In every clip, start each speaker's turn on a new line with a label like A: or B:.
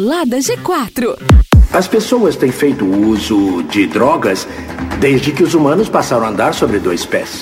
A: Balada G4.
B: As pessoas têm feito uso de drogas desde que os humanos passaram a andar sobre dois pés.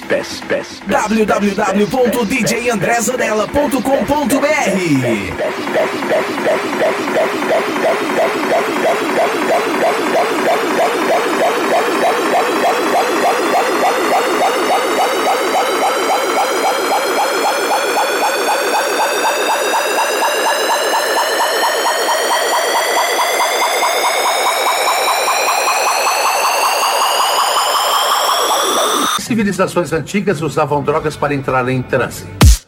B: Civilizações antigas usavam drogas para entrar em transe.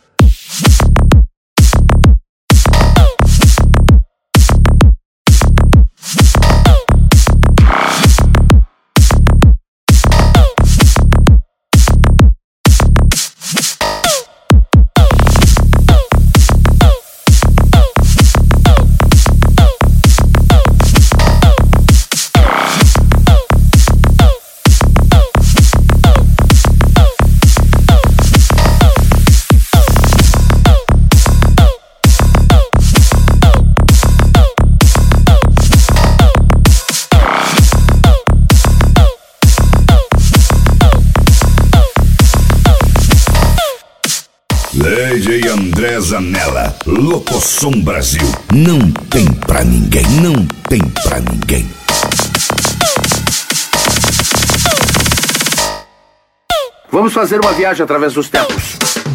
C: DJ André Zanella, Locosom Brasil. Não tem pra ninguém, não tem pra ninguém.
B: Vamos fazer uma viagem através dos tempos.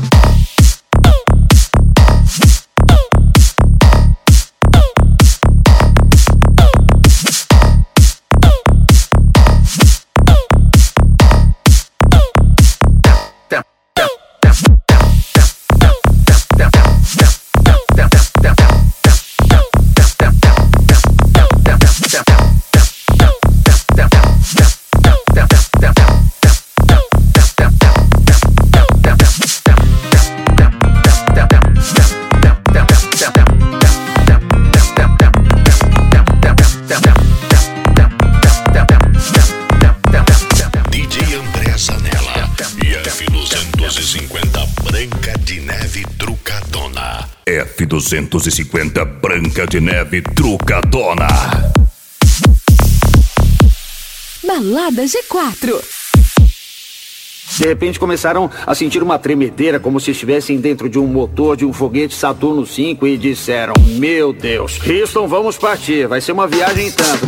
C: F250 Branca de Neve Trucadona.
A: Balada G4.
D: De repente começaram a sentir uma tremedeira, como se estivessem dentro de um motor de um foguete Saturno V, e disseram: meu Deus, Houston, vamos partir, vai ser uma viagem tanto.